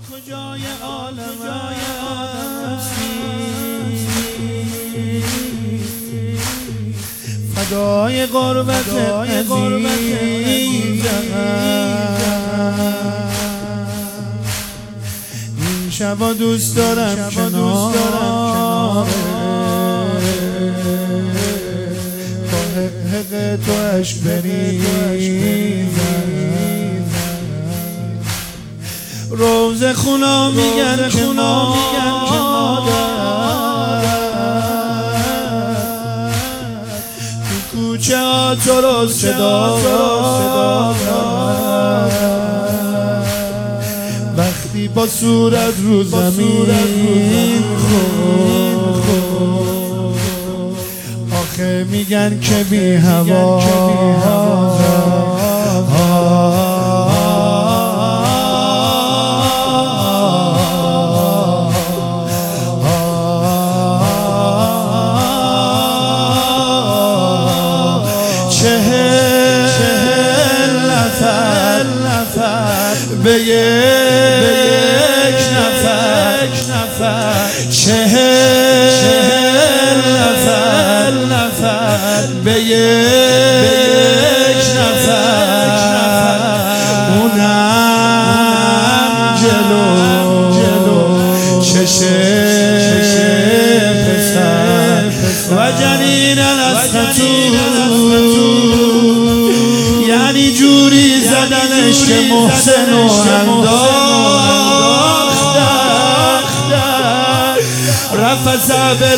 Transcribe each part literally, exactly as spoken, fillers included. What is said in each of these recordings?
کجای عالم هستی فدای قربت عزیزم این شبا دوست دارم کنار با حق تو عشق بریزم روز خونا میگن که مادر تو کوچه ها تو رو صدا وقتی با صورت رو زمین خود آخه میگن که بی هوا به یک نفر چهل نفر به یک نفر اونم جلو چشم پسر و جنین الاسخطو یعنی جوری زدنش که محسن و انداختن رفت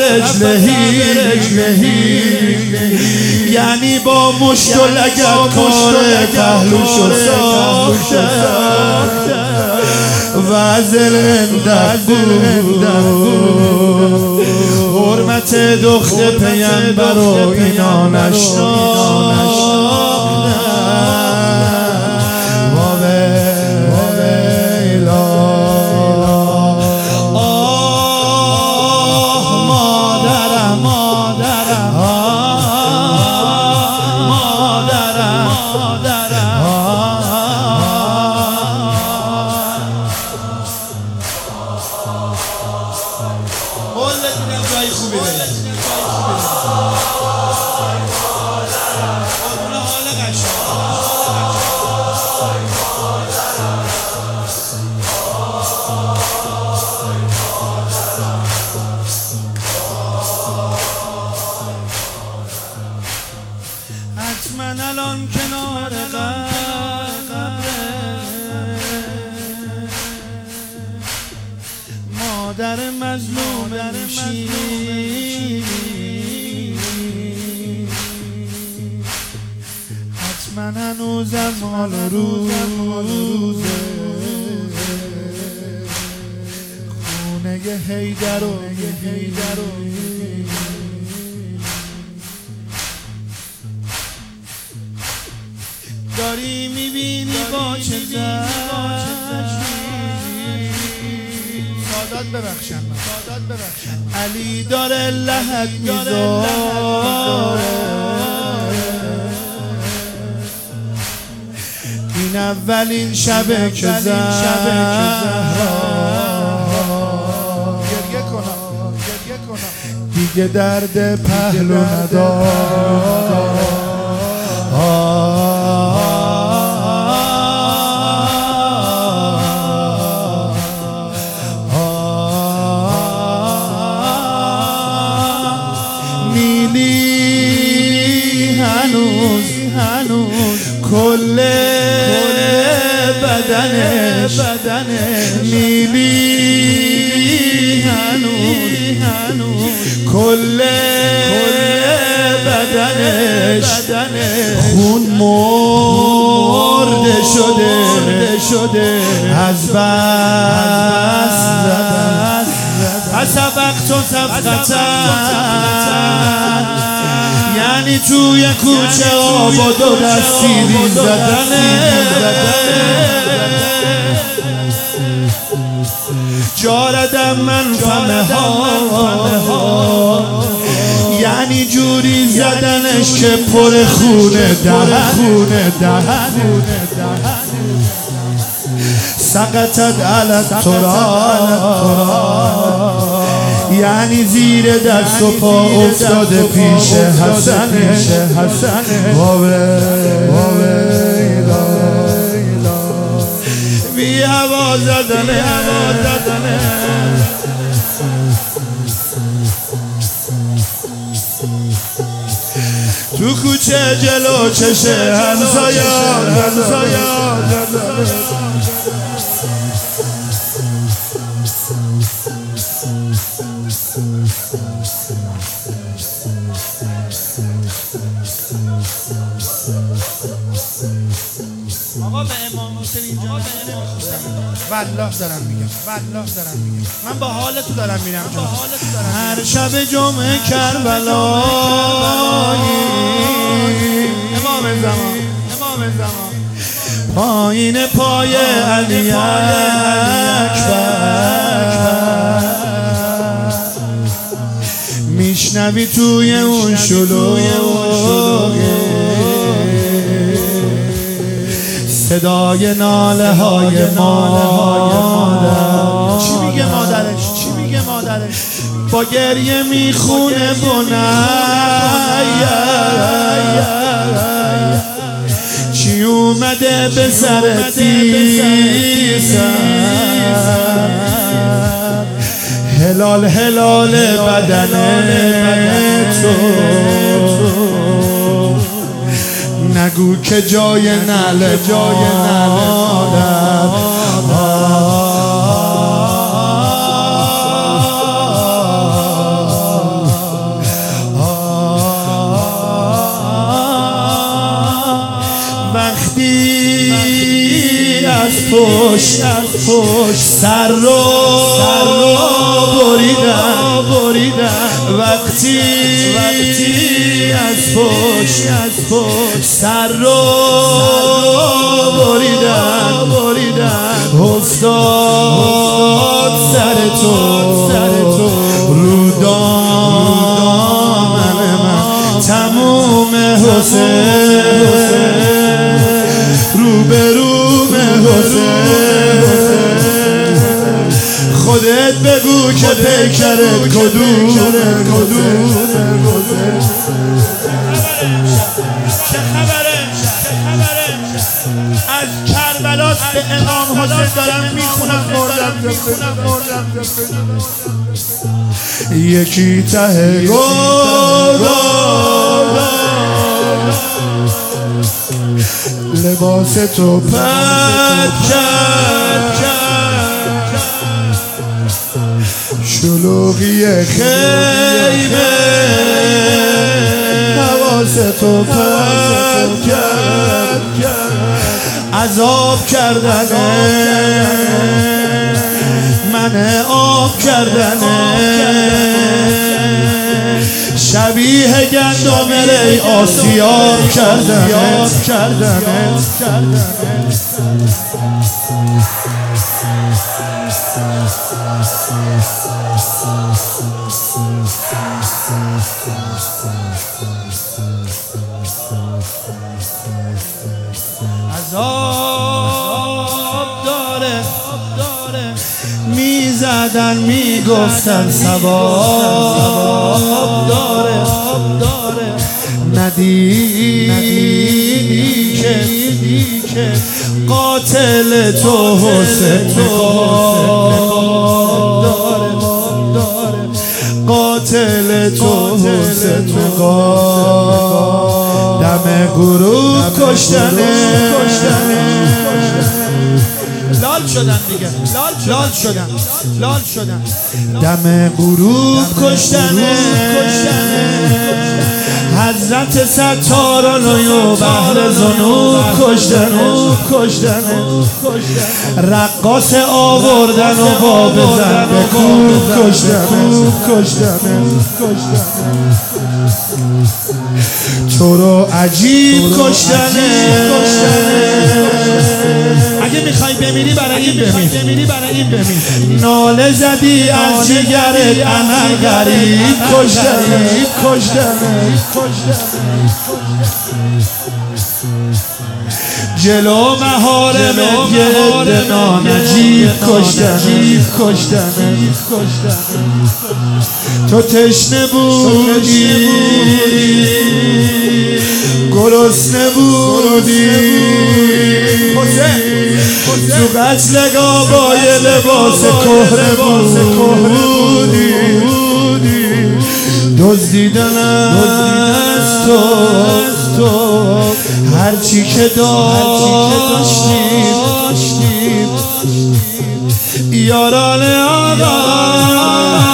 برجلهی یعنی با مشت و لگد کار پهلوشو ساختن و از الهندک بود حرمت دختر پیمبر و اینا نشناختن حتما الان کنار قبره مادر مظلوم میشی حتما هنوزم حال روزه خونه حیدر و حیدر و داری میبینی با چه زشمی سادات ببخشن سادات ببخشن علی داره لحد میذاره این اولین شبه که زهرا گریه کنم گریه کنم دیگه درد پهلو نداره هنوز هنوز کل بدنش نیلی هنوز هنوز کل بدنش خون مرده شده شده از بس از وقت و سبقتن یعنی توی کوچه آباد و دستیری زدنه جاردم من فمه ها یعنی جوری زدنش که پر خونه دهن سقطت علی التراب، یعنی زیر دست و پا افتاده پیش حسنه. بی هوا زدنه تو کوچه جلو چشه همسایا. آقا به امام حسین اینجا والله دارم میگم، والله دارم میگم، من با حال تو دارم میرم، با حال تو دارم. هر شب جمعه کربلایی امام زمان، امام زمان پایین پای علی اکبر میشنوی توی اون شلوغه صدای ناله های مادر. چی میگه مادرش؟ چی میگه مادرش؟ با گریه میخونه بنیه چی اومده به سر تیزم، هلال هلال بدن تو نگو که جای نعل جای مادر. وقتی از پشت از پشت سر رو بریدم، وقتی وقتی از پشت از پشت سر رو بریدم افتاد سر تو رو دامن من تموم حسین رو به رو حسین. خودت بگو که پیکرت کدوم چه خبره؟ از کربلا به امام حسین دارم میخونم مردم یکی ته گودا لباس تو پد کرد، شلوغی خیمه حواس تو پد کرد، عذاب کردنه من آب کردنه شبیه گندم ری آسیاب کردنه. عذاب داره میزدن میگفتن ثواب داره، ندیدی که قاتل تو حسین داره، قاتل تو حسین دم گروه کشتنه. لال شدن دیگه، لال شدن لال شدن دم غروب کشتنه حضرت ستاران و بحر زنوب کشتنه رقاص آوردن و با بزن به کوب کشتنه تو رو عجیب کشتنه. اگه میخوای بمیری برای این بمیر، ناله زدی از جگرت عمل غریب کشتنه جلو مهارم یه نانجیب کشتنه تو تشنه بودی گرسنه بودی تو قتلگاه با یه لباس کهنه بودی دزدیدن از تو هرچی که داشتیم یاران آقا